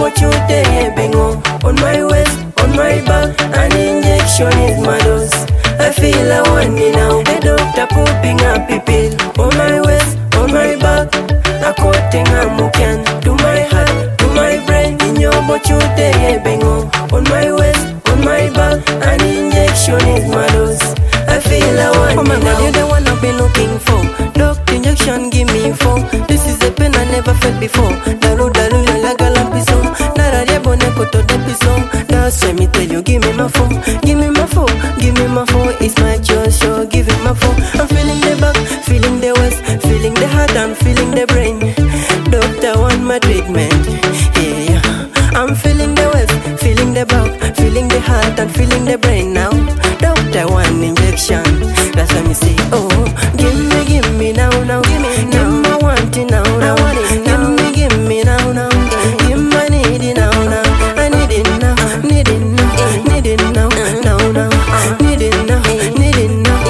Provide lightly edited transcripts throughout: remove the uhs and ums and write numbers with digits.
chute bengo. On my waist, on my back, an injection is my dose. I feel I want it now. The doctor popping up a pill. On my waist, on my back, a coating a mucan. To my heart, to my brain, in your chute bengo. On my waist, on my back, an injection is my dose. I feel I want it now. Oh my God, you're the one I've been looking for. Doctor injection, give me 4. This is a pain I never felt before. Daru daru la galampiso. Nara yebone koto depiso. That's why me tell you, give me my 4. Give me my 4. Give me my 4. It's my choice, so give me my 4. I'm feeling the back, feeling the waist, feeling the heart, I'm feeling the brain. Doctor want my treatment. Yeah, I'm feeling the waist, feeling the back, feeling the heart, and feeling the brain now. Doctor want injection. That's why me say, oh, give me now, now, give me now. I want it now, now. I want it now. Give me now, now. Give me, I need it now, now. I need it now, need it now, need it now, now, now. Need it now, need it now.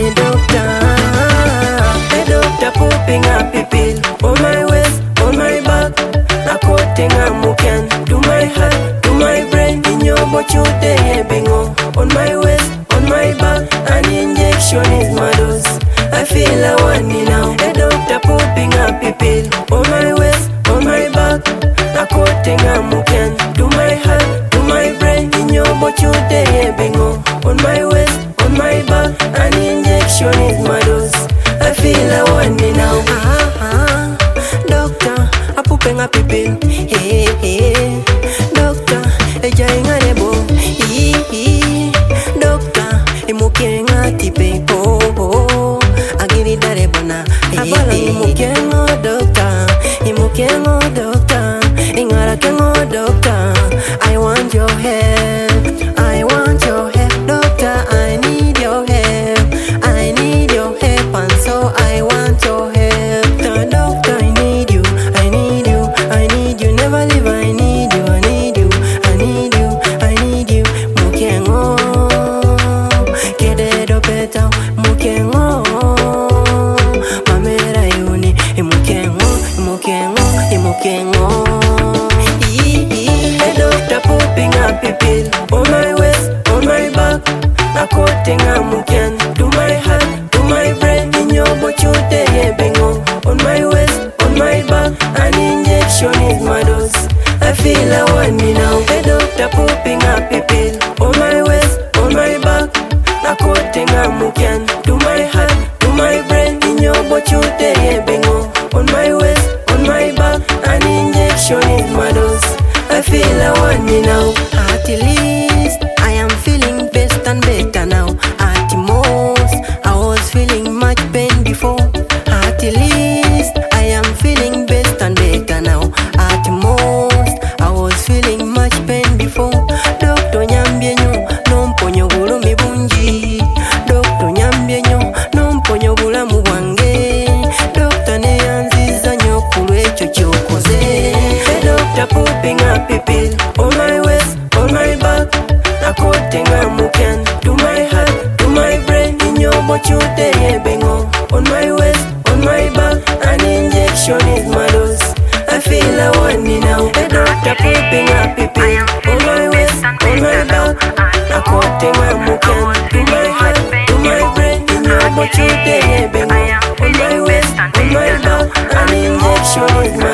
Hey doctor, popping up a pill. On my waist, on my back, a coating a mucan. To my heart, to my brain, in your chute bengo. On my waist, on my back, an injection is my dose. I feel I want it now. A doctor popping up a pill. On my waist, on my back, a coating a mucan. To my heart, to my brain, in your chute bengo. On my waist, on my back, an injection is my dose. I feel I want it now. Doctor, a popping up a pill. Hey, hey, doctor, a giant anebo. Doctor, a muking at the paper. I give it that ebona. Hey, muking doctor, a muking doctor, ingarakengo doctor. I want your help. I want your help, doctor. I need your help. I need your help, and so I want your help. Doctor, I need you. I need you. I need you. Never leave. I need you. I need you. I need you. I need you. Mukengo, kede do peta. Mukengo, mamera yuni. Mukengo, mukengo, mukengo. Hey doctor, popping up a pill. On my waist, on my back, a coating a mucan. To my heart, to my brain, in your chute bengo. On my waist, on my back, an injection is my dose. I feel I want it now. Hey doctor, popping up a pill. On my waist, on my back, a coating a mucan. To my heart, to my brain, in your chute bengo. On my waist, on my back, an injection is my dose. I feel I want it now. At least I am feeling best and better now. At most I was feeling much pain before. At least I am feeling best and better now. At most I was feeling much pain before. Doctor nyambyenyo nomponyo bulumi bungi. Doctor nyambyenyo nomponyo bulamu bwange. Doctor neyanziza nyo kulwekyo kyokoze. Hey doctor, popping up a pill. On my waist, on my back, a coating a mucan. To my heart, to my brain, in your chute bengo. On my waist, on my back, an injection is my dose. I feel I want it now. A doctor popping up a pill. On my waist, on my back, a coating a mucan. To my heart, to my brain, in your chute bengo. On my waist, on my back, an injection is my